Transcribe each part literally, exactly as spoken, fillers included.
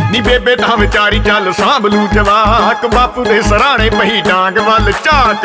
ਨੀ ਬੇਬੇ ਤਾਂ ਵਿਚਾਰੀ ਚੱਲ ਸਾਂਭ ਲੂ ਜਵਾਕ, ਬਾਪੂ ਦੇ ਸਰਾਣੇ ਪਈ ਡਾਂਗ ਵੱਲ ਝਾਕ।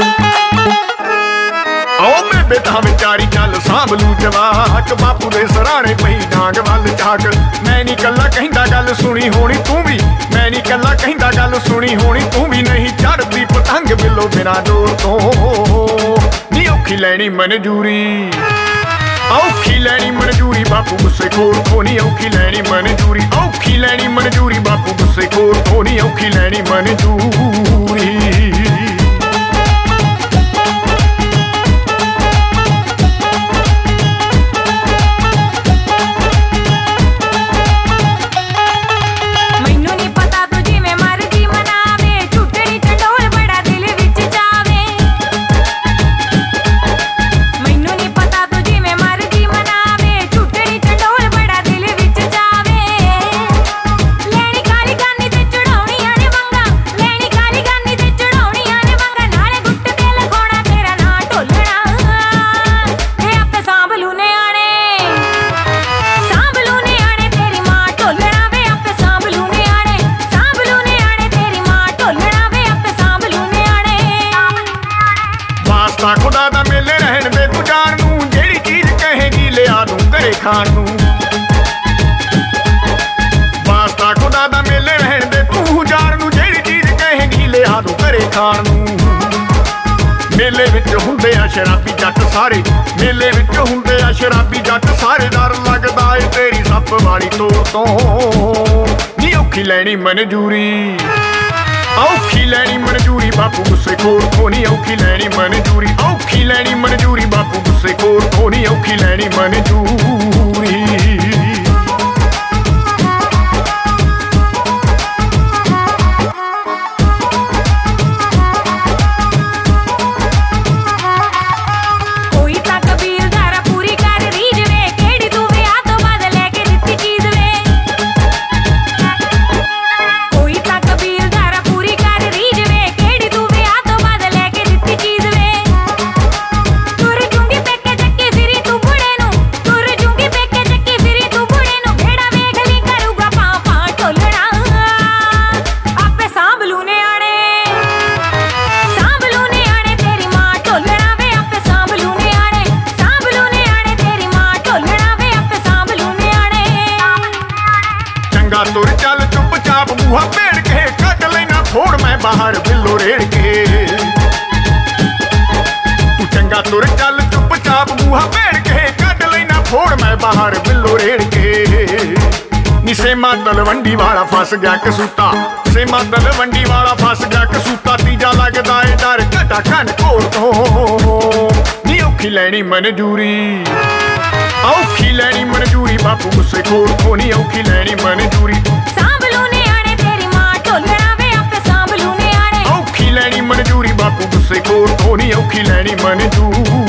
ਓ ਬੇਬੇ ਤਾਂ ਵਿਚਾਰੀ ਚੱਲ ਸਾਂਭ ਲੂ ਜਵਾਕ, ਬਾਪੂ ਦੇ ਸਰਾਣੇ ਪਈ ਡਾਂਗ ਵੱਲ ਝਾਕ। ਮੈਂ ਨੀ ਕੱਲਾ ਕਹਿੰਦਾ ਗੱਲ ਸੁਣੀ ਹੋਣੀ ਤੂੰ ਵੀ, ਮੈਂ ਨੀ ਕੱਲਾ ਕਹਿੰਦਾ ਗੱਲ ਸੁਣੀ ਹੋਣੀ ਤੂੰ ਵੀ। ਨਹੀਂ ਚੜਦੀ ਪਤੰਗ ਬਿੱਲੋ ਬਿਨਾਂ ਡੋਰ ਤੋਂ, ਨੀ ਔਖੀ ਲੈਣੀ ਮਨਜ਼ੂਰੀ, ਔਖੀ ਲੈਣੀ ਮਨਜ਼ੂਰੀ ਬਾਪੂ ਗੁੱਸੇ ਖੋਰ ਤੋਂ। ਨੀ ਔਖੀ ਲੈਣੀ ਮਨਜ਼ੂਰੀ, ਔਖੀ ਲੈਣੀ ਮਨਜ਼ੂਰੀ ਬਾਪੂ ਗੁੱਸੇ ਖੋਰ ਤੋਂ। ਨੀ ਔਖੀ ਲੈਣੀ ਮਨਜ਼ੂਰੀ। ਖੁਦਾ ਦਾ ਮੇਲੇ ਰਹਿਣ ਦੇ ਤੂੰ ਜਾਣ ਨੂੰ, ਜਿਹੜੀ ਚੀਜ਼ ਕਹੇਗੀ ਲਿਆ ਦੂੰ ਘਰੇ ਖਾਣ ਨੂੰ। ਵਾਸਤਾ ਖੁਦਾ ਦਾ ਮੇਲੇ ਰਹਿਣ ਦੇ ਤੂੰ ਜਾਣ ਨੂੰ, ਜਿਹੜੀ ਚੀਜ਼ ਕਹੇਗੀ ਲਿਆ ਦੂੰ ਘਰੇ ਖਾਣ ਨੂੰ। ਮੇਲੇ ਵਿੱਚ ਹੁੰਦੇ ਆ ਸ਼ਰਾਬੀ ਜੱਟ ਸਾਰੇ, ਮੇਲੇ ਵਿੱਚ ਹੁੰਦੇ ਆ ਸ਼ਰਾਬੀ ਜੱਟ ਸਾਰੇ। ਡਰ ਲੱਗਦਾ ਏ ਤੇਰੀ ਸੱਪ ਵਾਲੀ ਤੋਰ ਤੋਂ, ਨੀ ਔਖੀ ਲੈਣੀ ਮਨਜ਼ੂਰੀ, ਔਖੀ ਲੈਣੀ ਮਨਜ਼ੂਰੀ ਬਾਪੂ ਗੁੱਸੇ ਖੋਰ ਤੋਂ। ਨੀ ਔਖੀ ਲੈਣੀ ਮਨਜ਼ੂਰੀ, ਔਖੀ ਲੈਣੀ ਮਨਜ਼ੂਰੀ ਬਾਪੂ ਗੁੱਸੇ ਖੋਰ ਤੋਂ। ਨੀ ਔਖੀ ਲੈਣੀ ਮਨਜ਼ੂਰੀ। ਤੁਰ ਚੱਲ ਚੁੱਪ ਚਾਪ ਮੂੰਹਾਂ ਭੇੜ ਕੇ, ਕੱਢ ਲੈਣਾ ਫੋੜ ਮੈਂ ਬਾਹਰ ਬਿੱਲੋ ਰੇੜ ਕੇ। ਤੂੰ ਚੰਗਾ ਤੁਰ ਚੱਲ ਚੁੱਪ ਚਾਪ ਮੂੰਹਾਂ ਭੇੜ ਕੇ, ਕੱਢ ਲੈਣਾ ਫੋੜ ਮੈਂ ਬਾਹਰ ਬਿੱਲੋ ਰੇੜ ਕੇ। ਨੀ ਸੇਮਾ ਤਲਵੰਡੀ ਵਾਲਾ ਫਸ ਗਿਆ ਕਸੂਤਾ, ਸੇਮਾ ਤਲਵੰਡੀ ਵਾਲਾ ਫਸ ਗਿਆ ਕਸੂਤਾ। ਤੀਜਾ ਲੱਗਦਾ ਏ ਡਰ ਘਟਾ ਕੰਨ ਘੋਰ ਤੋਂ, ਨੀ ਔਖੀ ਲੈਣੀ ਮਨਜ਼ੂਰੀ, ਔਖੀ ਲੈਣੀ ਮਨਜ਼ੂਰੀ ਬਾਪੂ ਗੁੱਸੇ ਖੋਰ ਤੋਂ। ਨੀ ਔਖੀ ਲੈਣੀ ਮਨਜ਼ੂਰੀ। ਸਾਂਭ ਲੂ ਨਿਆਣੇ ਤੇਰੀ ਮਾਂ ਢੋਲਣਾ ਵੇ ਆਪੇ ਸਾਂਭ ਲੂ ਨਿਆਣੇ, ਔਖੀ ਲੈਣੀ ਮਨਜ਼ੂਰੀ ਬਾਪੂ ਗੁੱਸੇ ਖੋਰ ਤੋਂ। ਨੀ ਔਖੀ ਲੈਣੀ ਮਨਜ਼ੂਰੀ।